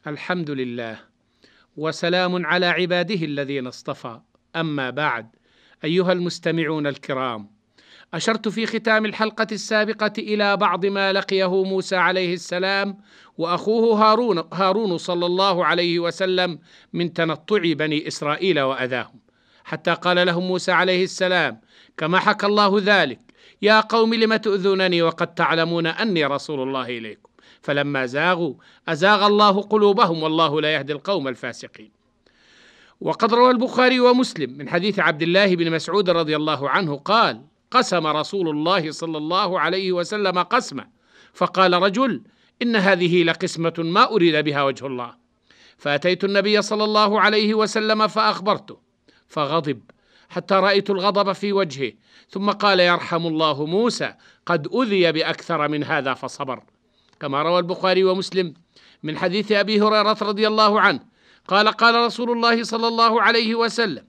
الحمد لله، وسلام على عباده الذين اصطفى. أما بعد، أيها المستمعون الكرام، أشرت في ختام الحلقة السابقة إلى بعض ما لقيه موسى عليه السلام وأخوه هارون صلى الله عليه وسلم من تنطع بني إسرائيل وأذاهم، حتى قال لهم موسى عليه السلام كما حكى الله ذلك: يا قوم لم تؤذونني وقد تعلمون أني رسول الله إليكم، فلما زاغوا أزاغ الله قلوبهم والله لا يهدي القوم الفاسقين. وقد روى البخاري ومسلم من حديث عبد الله بن مسعود رضي الله عنه قال: قسم رسول الله صلى الله عليه وسلم قسمة، فقال رجل: إن هذه لقسمة ما أريد بها وجه الله. فأتيت النبي صلى الله عليه وسلم فأخبرته، فغضب حتى رأيت الغضب في وجهه، ثم قال: يرحم الله موسى، قد أذي بأكثر من هذا فصبر. كما روى البخاري ومسلم من حديث أبي هريرة رضي الله عنه قال: قال رسول الله صلى الله عليه وسلم: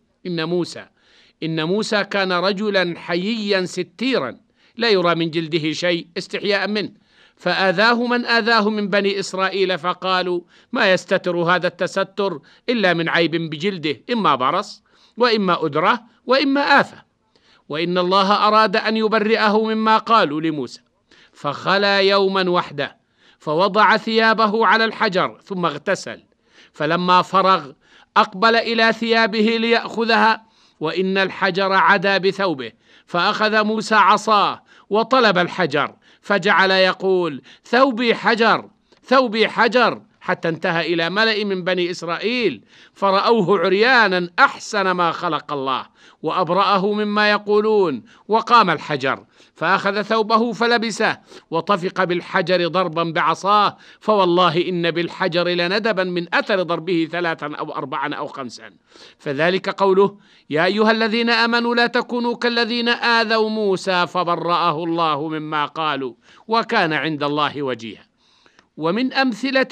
إن موسى كان رجلا حييا ستيرا لا يرى من جلده شيء استحياء منه، فآذاه من آذاه من بني إسرائيل، فقالوا: ما يستتر هذا التستر إلا من عيب بجلده، إما برص وإما أدرة وإما آفة. وإن الله أراد أن يبرئه مما قالوا لموسى، فخلا يوما وحده فوضع ثيابه على الحجر ثم اغتسل، فلما فرغ أقبل إلى ثيابه ليأخذها، وإن الحجر عدا بثوبه، فأخذ موسى عصاه وطلب الحجر، فجعل يقول: ثوبي حجر، ثوبي حجر، حتى انتهى إلى ملأ من بني إسرائيل فرأوه عريانا أحسن ما خلق الله وأبرأه مما يقولون، وقام الحجر، فأخذ ثوبه فلبسه وطفق بالحجر ضربا بعصاه، فوالله إن بالحجر لندبا من أثر ضربه 3 أو 4 أو 5. فذلك قوله: يا أيها الذين آمنوا لا تكونوا كالذين آذوا موسى فبرأه الله مما قالوا وكان عند الله وجيها. ومن أمثلة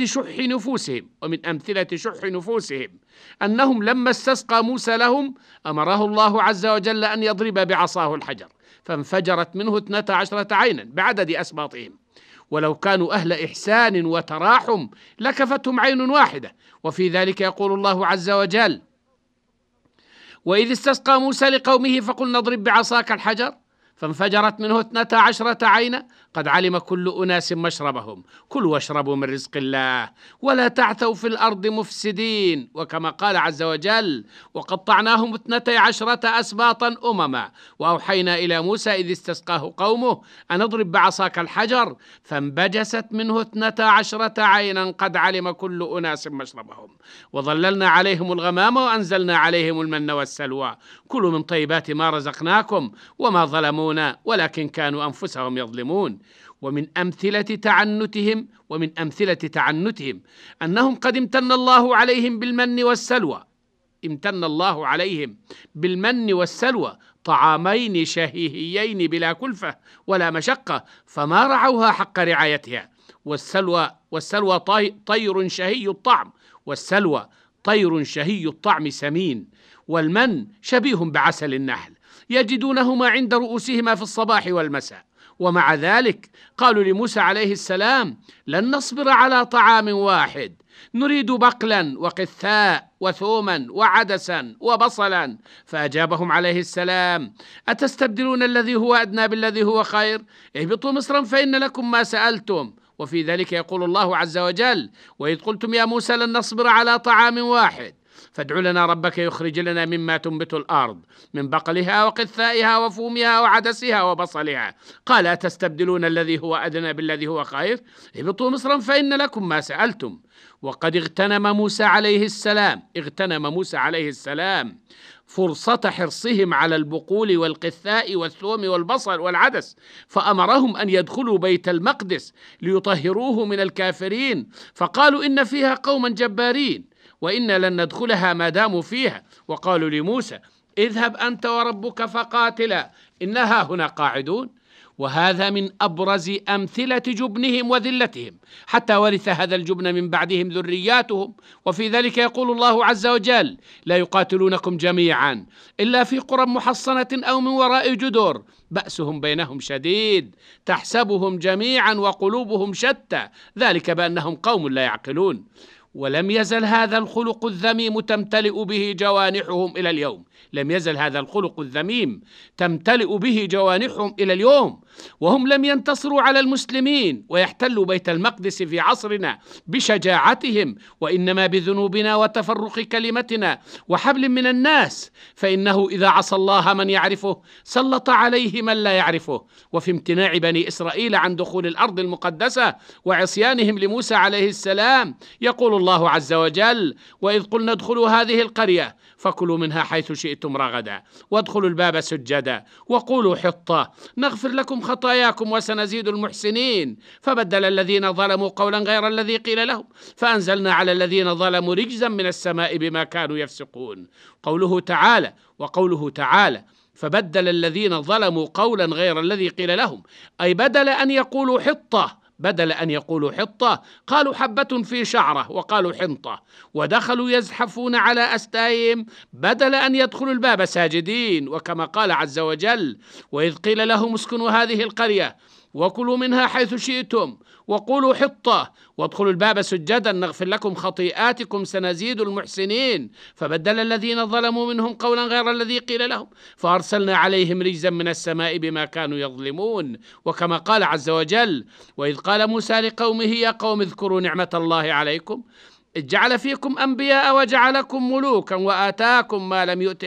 شح نفوسهم أنهم لما استسقى موسى لهم أمره الله عز وجل أن يضرب بعصاه الحجر، فانفجرت منه 12 عينا بعدد أسباطهم، ولو كانوا أهل إحسان وتراحم لكفتهم عين واحدة. وفي ذلك يقول الله عز وجل: وإذ استسقى موسى لقومه فقلنا اضرب بعصاك الحجر فانفجرت منه 12 عينا قد علم كل أناس مشربهم، كلوا واشربوا من رزق الله ولا تعثوا في الأرض مفسدين. وكما قال عز وجل: وقطعناهم 12 أسباطا أمما وأوحينا إلى موسى إذ استسقاه قومه أن اضرب بعصاك الحجر فانبجست منه 12 عينا قد علم كل أناس مشربهم وظللنا عليهم الغمام وأنزلنا عليهم المن والسلوى كلوا من طيبات ما رزقناكم وما ظلمونا ولكن كانوا أنفسهم يظلمون. ومن أمثلة تعنتهم أنهم قد امتن الله عليهم بالمن والسلوى، طعامين شهيين بلا كلفة ولا مشقة، فما رعوها حق رعايتها. والسلوى طير شهي الطعم سمين، والمن شبيه بعسل النحل يجدونهما عند رؤوسهما في الصباح والمساء. ومع ذلك قالوا لموسى عليه السلام: لن نصبر على طعام واحد، نريد بقلا وقثاء وثوما وعدسا وبصلا. فأجابهم عليه السلام: أتستبدلون الذي هو أدنى بالذي هو خير؟ اهبطوا مصرا فإن لكم ما سألتم. وفي ذلك يقول الله عز وجل: وإذ قلتم يا موسى لن نصبر على طعام واحد فادع لنا ربك يخرج لنا مما تنبت الأرض من بقلها وقثائها وفومها وعدسها وبصلها، قال: أتستبدلون الذي هو أدنى بالذي هو خير؟ اهبطوا مصرا فإن لكم ما سألتم. وقد اغتنم موسى عليه السلام فرصة حرصهم على البقول والقثاء والثوم والبصل والعدس، فأمرهم أن يدخلوا بيت المقدس ليطهروه من الكافرين، فقالوا: إن فيها قوما جبارين وإنا لن ندخلها ما داموا فيها. وقالوا لموسى: اذهب أنت وربك فقاتلا إنها هنا قاعدون. وهذا من أبرز أمثلة جبنهم وذلتهم، حتى ورث هذا الجبن من بعدهم ذرياتهم. وفي ذلك يقول الله عز وجل: لا يقاتلونكم جميعا إلا في قرى محصنة أو من وراء جدر بأسهم بينهم شديد تحسبهم جميعا وقلوبهم شتى ذلك بأنهم قوم لا يعقلون. ولم يزل هذا الخلق الذميم تمتلئ به جوانحهم إلى اليوم. لم يزل هذا الخلق الذميم تمتلئ به جوانحهم إلى اليوم، وهم لم ينتصروا على المسلمين ويحتلوا بيت المقدس في عصرنا بشجاعتهم، وإنما بذنوبنا وتفرق كلمتنا وحبل من الناس، فإنه إذا عصى الله من يعرفه سلط عليه من لا يعرفه. وفي امتناع بني إسرائيل عن دخول الأرض المقدسة وعصيانهم لموسى عليه السلام يقول الله عز وجل: وإذ قلنا ادخلوا هذه القرية فكلوا منها حيث شئتم رغدا وادخلوا الباب سجدا وقولوا حطة نغفر لكم خطاياكم وسنزيد المحسنين. فبدل الذين ظلموا قولا غير الذي قيل لهم فأنزلنا على الذين ظلموا رجزا من السماء بما كانوا يفسقون. وقوله تعالى فبدل الذين ظلموا قولا غير الذي قيل لهم، أي بدل أن يقولوا حطة قالوا حبة في شعرة وقالوا حنطة، ودخلوا يزحفون على أستايهم بدل أن يدخلوا الباب ساجدين. وكما قال عز وجل: وإذ قيل لهم اسكنوا هذه القرية وكلوا منها حيث شئتم وقولوا حطة وادخلوا الباب سجدا نغفر لكم خطيئاتكم سنزيد المحسنين. فبدل الذين ظلموا منهم قولا غير الذي قيل لهم فأرسلنا عليهم رجزا من السماء بما كانوا يظلمون. وكما قال عز وجل: وإذ قال موسى لقومه يا قوم اذكروا نعمة الله عليكم إذ جعل فيكم أنبياء وجعلكم ملوكا وآتاكم ما لم يؤت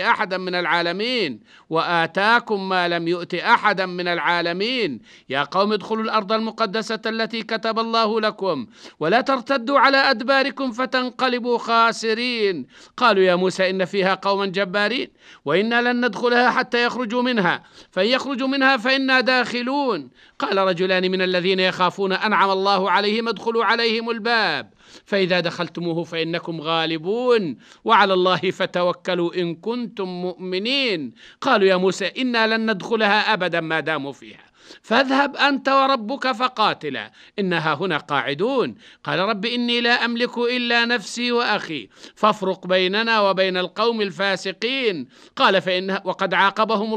أحدا من العالمين يا قوم ادخلوا الأرض المقدسة التي كتب الله لكم ولا ترتدوا على أدباركم فتنقلبوا خاسرين. قالوا يا موسى إن فيها قوما جبارين وإنا لن ندخلها حتى يخرجوا منها فإن يخرجوا منها فإنا داخلون. قال رجلان من الذين يخافون أنعم الله عليهم ادخلوا عليهم الباب فإذا دخلتموه فإنكم غالبون وعلى الله فتوكلوا إن كنتم مؤمنين. قالوا يا موسى إنا لن ندخلها أبدا ما داموا فيها فاذهب أنت وربك فقاتلا إنها هنا قاعدون. قال رب إني لا أملك إلا نفسي وأخي فافرق بيننا وبين القوم الفاسقين. قال وقد عاقبهم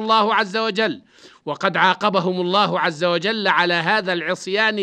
الله عز وجل على هذا العصيان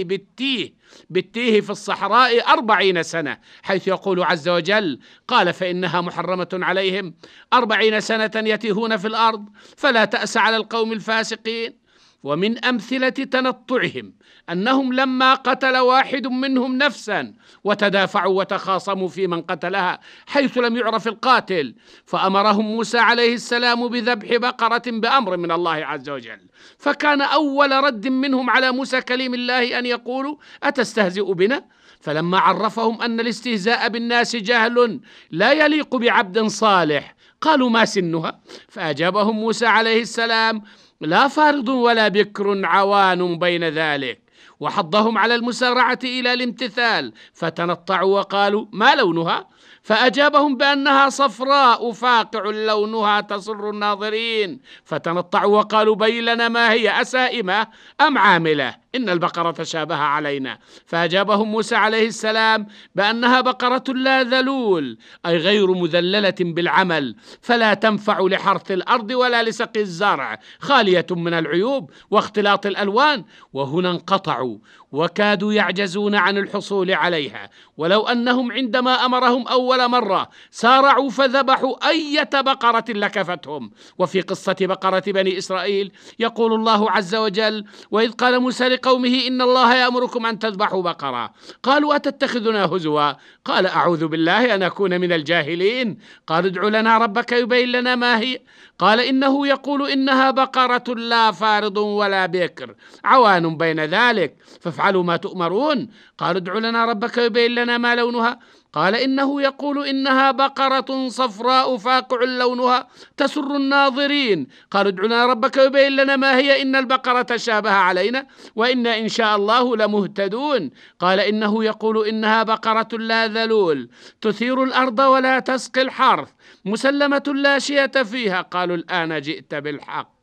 بالتيه في الصحراء 40 سنة، حيث يقول عز وجل: قال فإنها محرمة عليهم 40 سنة يتيهون في الأرض فلا تأس على القوم الفاسقين. ومن أمثلة تنطعهم أنهم لما قتل واحد منهم نفسا وتدافعوا وتخاصموا في من قتلها حيث لم يعرف القاتل فأمرهم موسى عليه السلام بذبح بقرة بأمر من الله عز وجل، فكان أول رد منهم على موسى كليم الله أن يقولوا أتستهزئ بنا؟ فلما عرفهم أن الاستهزاء بالناس جهل لا يليق بعبد صالح قالوا ما سنها؟ فأجابهم موسى عليه السلام: لا فارض ولا بكر عوان بين ذلك، وحضهم على المسارعة إلى الامتثال فتنطعوا وقالوا ما لونها؟ فأجابهم بأنها صفراء فاقع لونها تسر الناظرين فتنطعوا وقالوا بين لنا ما هي أسائمة أم عاملة إن البقرة تشابه علينا. فأجابهم موسى عليه السلام بأنها بقرة لا ذلول أي غير مذللة بالعمل فلا تنفع لحرث الأرض ولا لسقي الزرع خالية من العيوب واختلاط الألوان. وهنا انقطعوا وكادوا يعجزون عن الحصول عليها، ولو أنهم عندما أمرهم أول مرة سارعوا فذبحوا أية بقرة لكفتهم. وفي قصة بقرة بني إسرائيل يقول الله عز وجل: وإذ قال موسى لقومه إن الله يأمركم أن تذبحوا بقرة قالوا أتتخذنا هزوا قال أعوذ بالله أن أكون من الجاهلين. قالوا ادع لنا ربك يبين لنا ما هي قال إنه يقول إنها بقرة لا فارض ولا بكر عوان بين ذلك فافعلوا ما تؤمرون. قالوا ادع لنا ربك يبين لنا ما لونها قال إنه يقول إنها بقرة صفراء فاقع لونها تسر الناظرين. قالوا ادع لنا ربك يبين لنا ما هي إن البقرة تشابه علينا وإنا إن شاء الله لمهتدون. قال إنه يقول إنها بقرة لا ذلول تثير الأرض ولا تسقي الحرث مسلمة لا شية فيها. قالوا الآن جئت بالحق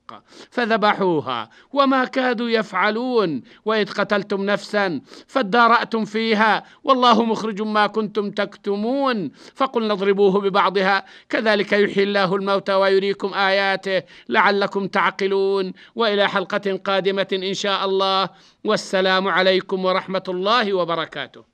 فذبحوها وما كادوا يفعلون. وإذ قتلتم نفسا فادارأتم فيها والله مخرج ما كنتم تكتمون. فقلنا اضربوه ببعضها كذلك يحيي الله الموتى ويريكم آياته لعلكم تعقلون. وإلى حلقة قادمة إن شاء الله، والسلام عليكم ورحمة الله وبركاته.